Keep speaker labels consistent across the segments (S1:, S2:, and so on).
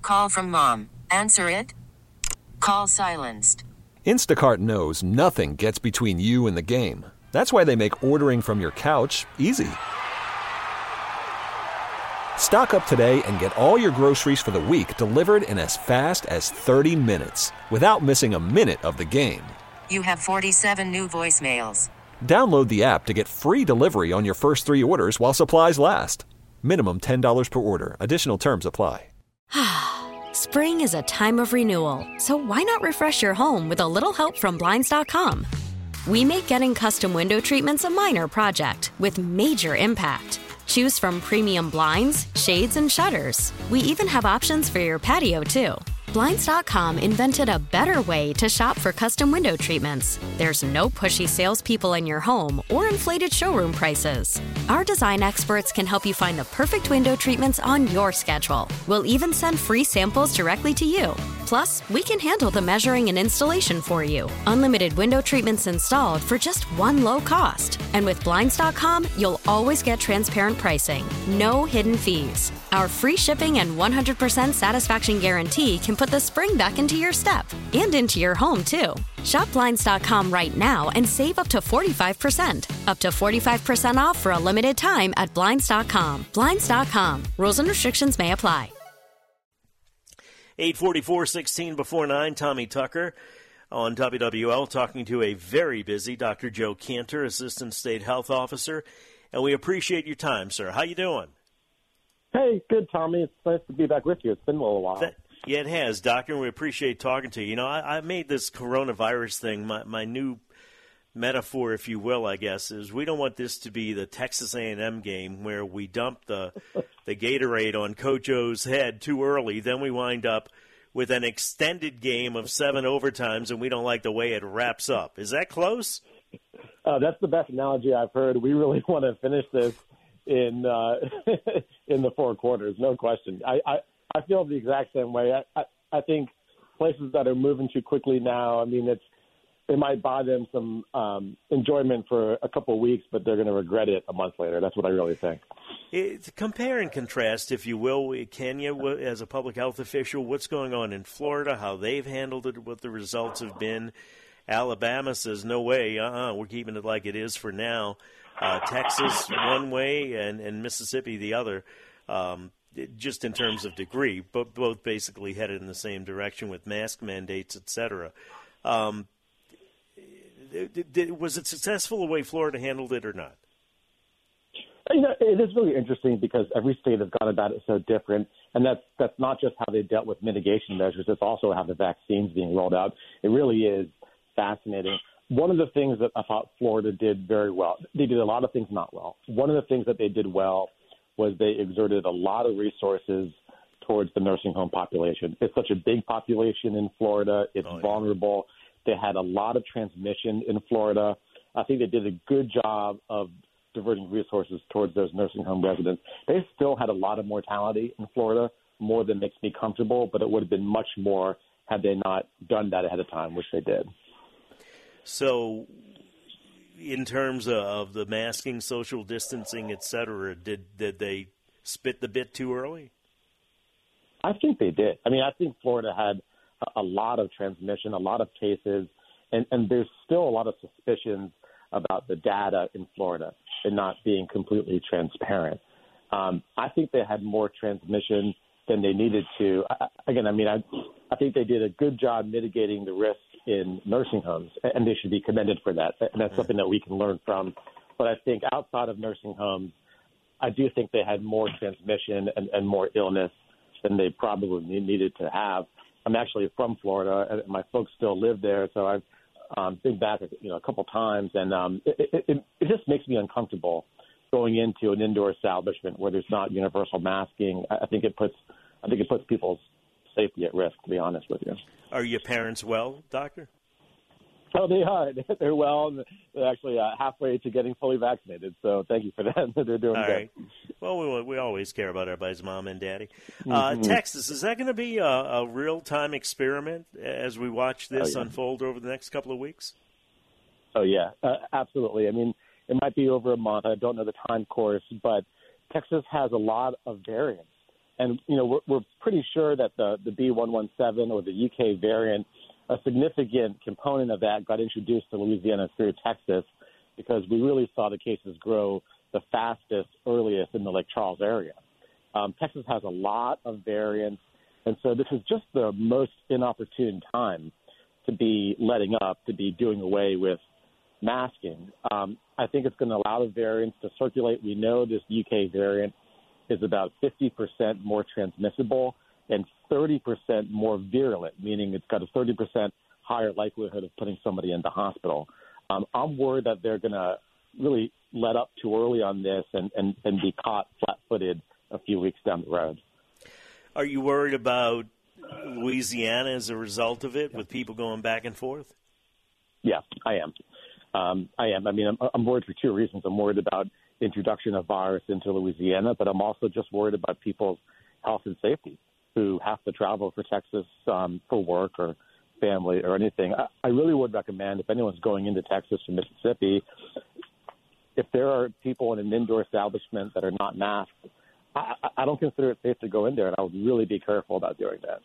S1: Call from mom. Answer it. Call silenced.
S2: Instacart knows nothing gets between you and the game. That's why they make ordering from your couch easy. Stock up today and get all your groceries for the week delivered in as fast as 30 minutes without missing a minute of the game.
S1: You have 47 new voicemails.
S2: Download the app to get free delivery on your first 3 orders while supplies last. Minimum $10 per order. Additional terms apply.
S3: Spring is a time of renewal, so why not refresh your home with a little help from Blinds.com? We make getting custom window treatments a minor project with major impact. Choose from premium blinds, shades, and shutters. We even have options for your patio, too. Blinds.com invented a better way to shop for custom window treatments. There's no pushy salespeople in your home or inflated showroom prices. Our design experts can help you find the perfect window treatments on your schedule. We'll even send free samples directly to you. Plus, we can handle the measuring and installation for you. Unlimited window treatments installed for just one low cost. And with Blinds.com, you'll always get transparent pricing. No hidden fees. Our free shipping and 100% satisfaction guarantee can put the spring back into your step and into your home, too. Shop Blinds.com right now and save up to 45%. Up to 45% off for a limited time at Blinds.com. Blinds.com. Rules and restrictions may apply.
S4: 8:44, 16 before 9, Tommy Tucker on WWL talking to a very busy Dr. Joe Cantor, Assistant State Health Officer. And we appreciate your time, sir. How you doing?
S5: Hey, good, Tommy. It's nice to be back with you. It's been a little while.
S4: Yeah, it has, Doctor, and we appreciate talking to you. You know, I made this coronavirus thing my new metaphor, if you will, I guess, is we don't want this to be the Texas A&M game where we dump the Gatorade on Coach O's head too early. Then we wind up with an extended game of 7 overtimes, and we don't like the way it wraps up. Is that close?
S5: That's the best analogy I've heard. We really want to finish this in in the 4 quarters, no question. I feel the exact same way. I think places that are moving too quickly now, I mean, it might buy them some enjoyment for a couple of weeks, but they're going to regret it a month later. That's what I really think.
S4: Compare and contrast, if you will, Kenya, as a public health official, what's going on in Florida, how they've handled it, what the results have been. Alabama says, no way, we're keeping it like it is for now. Texas one way and Mississippi the other, just in terms of degree, but both basically headed in the same direction with mask mandates, et cetera. Was it successful the way Florida handled it or not?
S5: You know, it is really interesting because every state has gone about it so different, and that's not just how they dealt with mitigation measures. It's also how the vaccine's being rolled out. It really is fascinating. One of the things that I thought Florida did very well, they did a lot of things not well. One of the things that they did well was they exerted a lot of resources towards the nursing home population. It's such a big population in Florida. It's vulnerable. They had a lot of transmission in Florida. I think they did a good job of diverting resources towards those nursing home residents. They still had a lot of mortality in Florida, more than makes me comfortable, but it would have been much more had they not done that ahead of time, which they did.
S4: So in terms of the masking, social distancing, et cetera, did they spit the bit too early?
S5: I think they did. I mean, I think Florida had a lot of transmission, a lot of cases, and there's still a lot of suspicions about the data in Florida and not being completely transparent. I think they had more transmission than they needed to. I think they did a good job mitigating the risk in nursing homes, and they should be commended for that. And that's something that we can learn from. But I think outside of nursing homes, I do think they had more transmission and more illness than they probably needed to have. I'm actually from Florida, and my folks still live there, so I've been back a couple times, and it just makes me uncomfortable going into an indoor establishment where there's not universal masking. I think it puts people's safety at risk, to be honest with you.
S4: Are your parents well, Doctor?
S5: Oh, they are. They're well, and they're actually halfway to getting fully vaccinated. So thank you for that. They're doing
S4: all
S5: good.
S4: Right. Well, we always care about everybody's mom and daddy. Texas, is that going to be a real-time experiment as we watch this unfold over the next couple of weeks?
S5: Oh, yeah, absolutely. I mean, it might be over a month. I don't know the time course, but Texas has a lot of variants. And, we're pretty sure that the B117 or the UK variant, a significant component of that got introduced to Louisiana through Texas because we really saw the cases grow the fastest, earliest in the Lake Charles area. Texas has a lot of variants, and so this is just the most inopportune time to be letting up, to be doing away with masking. I think it's going to allow the variants to circulate. We know this UK variant is about 50% more transmissible and 30% more virulent, meaning it's got a 30% higher likelihood of putting somebody in the hospital. I'm worried that they're going to really let up too early on this and be caught flat-footed a few weeks down the road.
S4: Are you worried about Louisiana as a result of it, with people going back and forth?
S5: Yeah, I am. I am. I mean, I'm worried for two reasons. I'm worried about the introduction of virus into Louisiana, but I'm also just worried about people's health and safety who have to travel for Texas for work or family or anything. I really would recommend, if anyone's going into Texas or Mississippi, if there are people in an indoor establishment that are not masked, I don't consider it safe to go in there, and I would really be careful about doing that.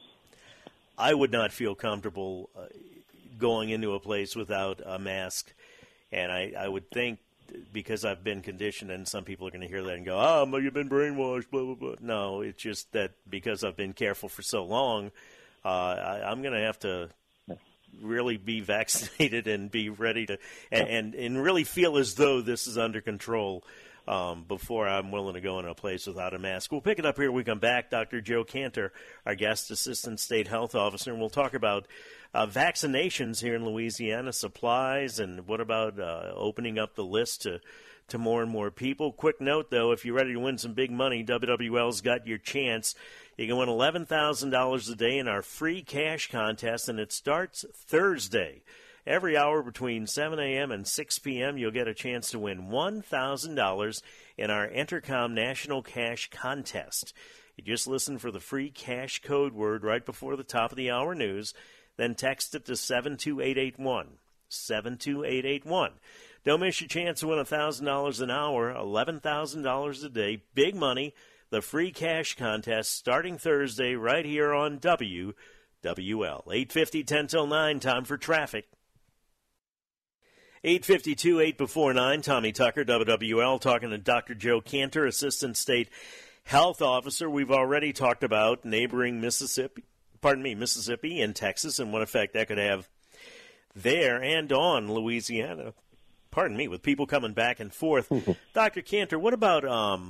S4: I would not feel comfortable going into a place without a mask, and I would think, because I've been conditioned, and some people are going to hear that and go, oh, you've been brainwashed, blah, blah, blah. No, it's just that because I've been careful for so long, I'm going to have to really be vaccinated and be ready to and really feel as though this is under control before I'm willing to go in a place without a mask. We'll pick it up here when we come back. Dr. Joe Kantor, our guest assistant state health officer, and we'll talk about vaccinations here in Louisiana, supplies, and what about opening up the list to more and more people. Quick note, though, if you're ready to win some big money, WWL's got your chance. You can win $11,000 a day in our free cash contest, and it starts Thursday. Every hour between 7 a.m. and 6 p.m., you'll get a chance to win $1,000 in our Entercom National Cash Contest. You just listen for the free cash code word right before the top of the hour news, then text it to 72881. 72881. Don't miss your chance to win $1,000 an hour, $11,000 a day, big money, the free cash contest starting Thursday right here on WWL. 8:50, 10 till 9, time for traffic. 8:52, 8 before 9, Tommy Tucker, WWL, talking to Dr. Joe Kantor, Assistant State Health Officer. We've already talked about neighboring Mississippi and Texas, and what effect that could have there and on Louisiana. With people coming back and forth. Dr. Kantor, what about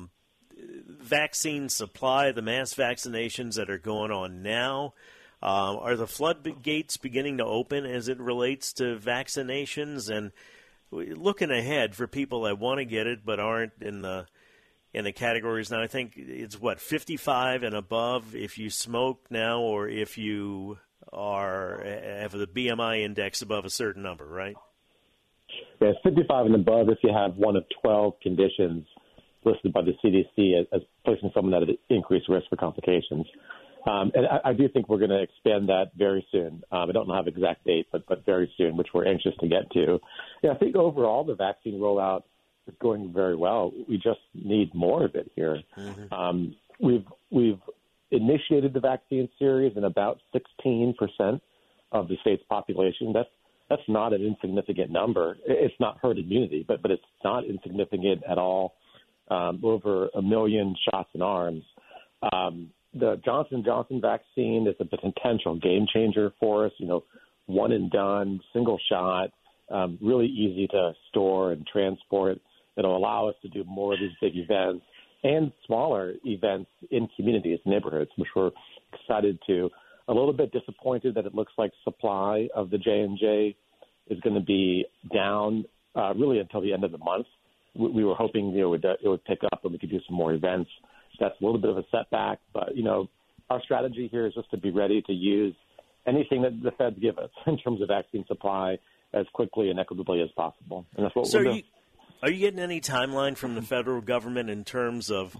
S4: vaccine supply, the mass vaccinations that are going on now? Are the floodgates beginning to open as it relates to vaccinations? And looking ahead for people that want to get it but aren't in the categories now, I think it's 55 and above if you smoke now, or if you have the BMI index above a certain number, right?
S5: Yeah, it's 55 and above if you have one of 12 conditions listed by the CDC as placing someone at an increased risk for complications. And I do think we're going to expand that very soon. I don't have an exact date, but very soon, which we're anxious to get to. Yeah, I think overall the vaccine rollout is going very well. We just need more of it here. Mm-hmm. We've initiated the vaccine series in about 16% of the state's population. That's not an insignificant number. It's not herd immunity, but it's not insignificant at all. Over 1 million shots in arms. The Johnson & Johnson vaccine is a potential game changer for us. One and done, single shot, really easy to store and transport. It'll allow us to do more of these big events and smaller events in communities, neighborhoods, which we're excited to. A little bit disappointed that it looks like supply of the J&J is going to be down really until the end of the month. We were hoping it would pick up and we could do some more events. That's a little bit of a setback, but our strategy here is just to be ready to use anything that the feds give us in terms of vaccine supply as quickly and equitably as possible, and that's what we'll do.
S4: Are you getting any timeline from the federal government in terms of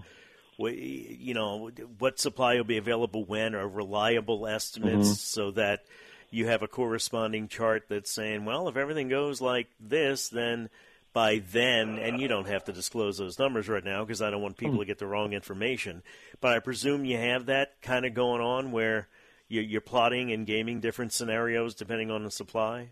S4: what supply will be available when, or reliable estimates, so that you have a corresponding chart that's saying, well, if everything goes like this, then by then, and you don't have to disclose those numbers right now because I don't want people to get the wrong information, but I presume you have that kind of going on where you're plotting and gaming different scenarios depending on the supply?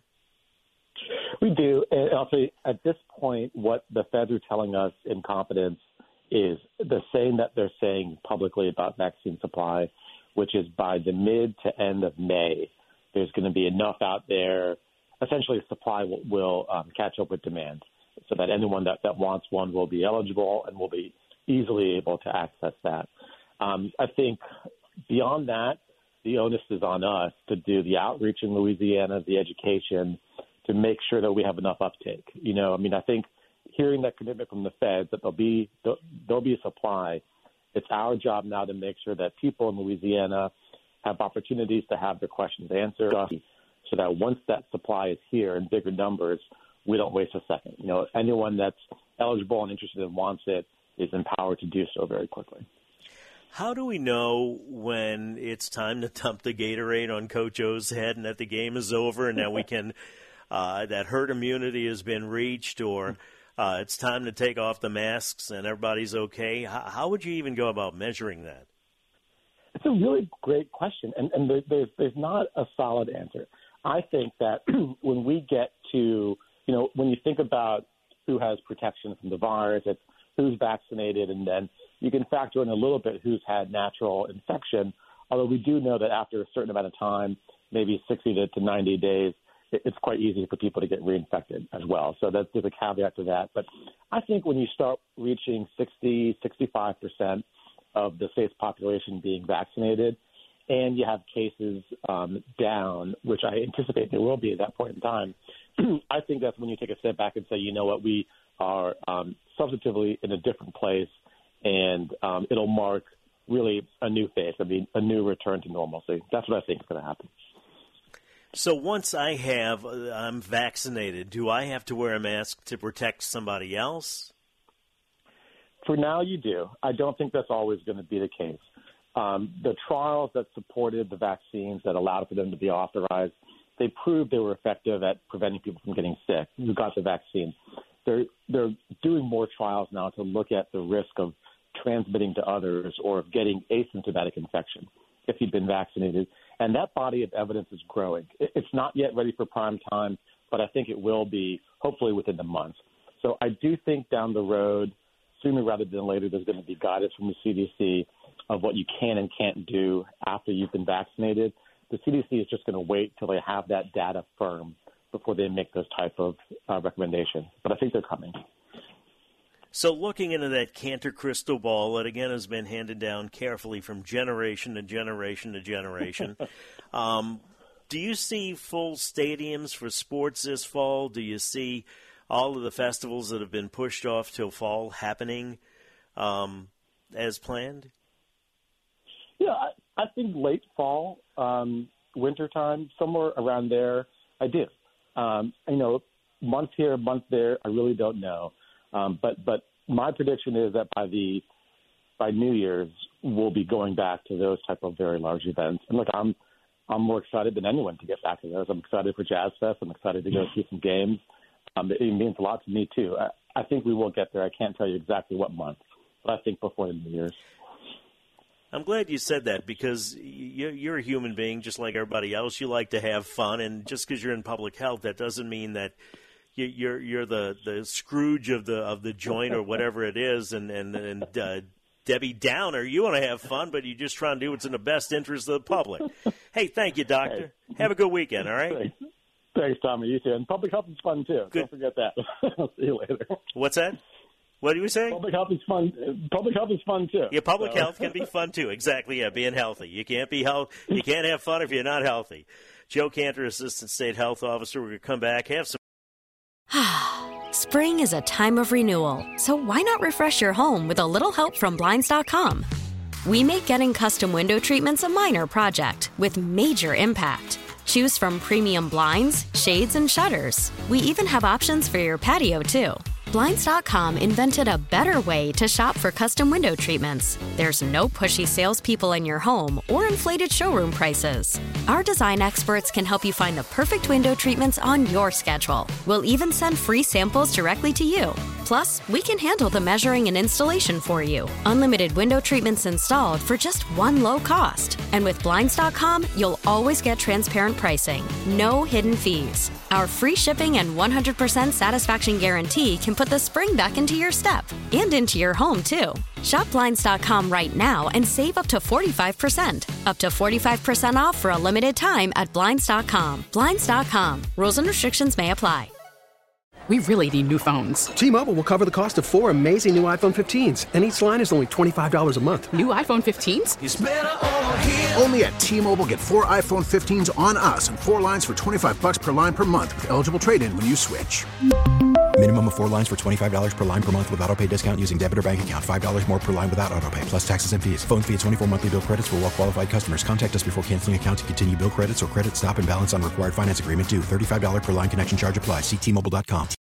S5: We do. And I'll say at this point, what the feds are telling us in confidence is the same that they're saying publicly about vaccine supply, which is by the mid to end of May, there's going to be enough out there. Essentially, supply will catch up with demand, so that anyone that wants one will be eligible and will be easily able to access that. I think beyond that, the onus is on us to do the outreach in Louisiana, the education, to make sure that we have enough uptake. I think hearing that commitment from the feds that there'll be a supply, it's our job now to make sure that people in Louisiana have opportunities to have their questions answered, so that once that supply is here in bigger numbers, we don't waste a second. Anyone that's eligible and interested and wants it is empowered to do so very quickly.
S4: How do we know when it's time to dump the Gatorade on Coach O's head and that the game is over and that we can that herd immunity has been reached, or it's time to take off the masks and everybody's okay? How would you even go about measuring that?
S5: It's a really great question, and there's not a solid answer. I think that when we get to, when you think about who has protection from the virus, it's who's vaccinated, and then you can factor in a little bit who's had natural infection, although we do know that after a certain amount of time, maybe 60 to 90 days, it's quite easy for people to get reinfected as well. So there's a caveat to that. But I think when you start reaching 60, 65% of the state's population being vaccinated, and you have cases down, which I anticipate there will be at that point in time, I think that's when you take a step back and say, you know what, we are substantively in a different place, and it'll mark really a new phase, a new return to normalcy. That's what I think is going to happen.
S4: So once I'm vaccinated, do I have to wear a mask to protect somebody else?
S5: For now, you do. I don't think that's always going to be the case. The trials that supported the vaccines that allowed for them to be authorized, they proved they were effective at preventing people from getting sick who got the vaccine. They're doing more trials now to look at the risk of transmitting to others or of getting asymptomatic infection if you've been vaccinated. And that body of evidence is growing. It's not yet ready for prime time, but I think it will be hopefully within the month. So I do think down the road, sooner rather than later, there's going to be guidance from the CDC of what you can and can't do after you've been vaccinated. The CDC is just going to wait till they have that data firm before they make those type of recommendations. But I think they're coming.
S4: So looking into that Cantor crystal ball that, again, has been handed down carefully from generation to generation to generation, do you see full stadiums for sports this fall? Do you see all of the festivals that have been pushed off till fall happening as planned?
S5: Yeah, I think late fall, wintertime, somewhere around there, I do. Month here, month there, I really don't know. But my prediction is that by New Year's, we'll be going back to those type of very large events. And look, I'm more excited than anyone to get back to those. I'm excited for Jazz Fest. I'm excited to go see some games. It means a lot to me too. I think we will get there. I can't tell you exactly what month, but I think before the New Year's.
S4: I'm glad you said that because you're a human being just like everybody else. You like to have fun, and just because you're in public health, that doesn't mean that you're the Scrooge of the joint or whatever it is, and Debbie Downer. You want to have fun, but you just try and do what's in the best interest of the public. Hey, thank you, Doctor. Hey. Have a good weekend, all right?
S5: Thanks, Tommy. You too. And public health is fun, too. Good. Don't forget that. I'll see you later.
S4: What's that? What do you say?
S5: Public health is fun. Public health is fun, too.
S4: Yeah, public health can be fun, too. Exactly, yeah, being healthy. You can't You can't have fun if you're not healthy. Joe Cantor, Assistant State Health Officer. We're going to come back, have some.
S3: Spring is a time of renewal, so why not refresh your home with a little help from Blinds.com? We make getting custom window treatments a minor project with major impact. Choose from premium blinds, shades, and shutters. We even have options for your patio, too. Blinds.com invented a better way to shop for custom window treatments. There's no pushy salespeople in your home or inflated showroom prices. Our design experts can help you find the perfect window treatments on your schedule. We'll even send free samples directly to you. Plus, we can handle the measuring and installation for you. Unlimited window treatments installed for just one low cost. And with Blinds.com, you'll always get transparent pricing. No hidden fees. Our free shipping and 100% satisfaction guarantee can put the spring back into your step and into your home, too. Shop Blinds.com right now and save up to 45%. Up to 45% off for a limited time at Blinds.com. Blinds.com. Rules and restrictions may apply.
S6: We really need new phones.
S7: T-Mobile will cover the cost of 4 amazing new iPhone 15s, and each line is only $25 a month.
S6: New iPhone 15s?
S8: It's better over here. Only at T-Mobile, get 4 iPhone 15s on us and 4 lines for $25 per line per month with eligible trade-in when you switch.
S9: Minimum of 4 lines for $25 per line per month with autopay discount using debit or bank account. $5 more per line without autopay, plus taxes and fees. Phone fee at 24 monthly bill credits for well-qualified customers. Contact us before canceling account to continue bill credits or credit stop and balance on required finance agreement due. $35 per line connection charge applies. See T-Mobile.com.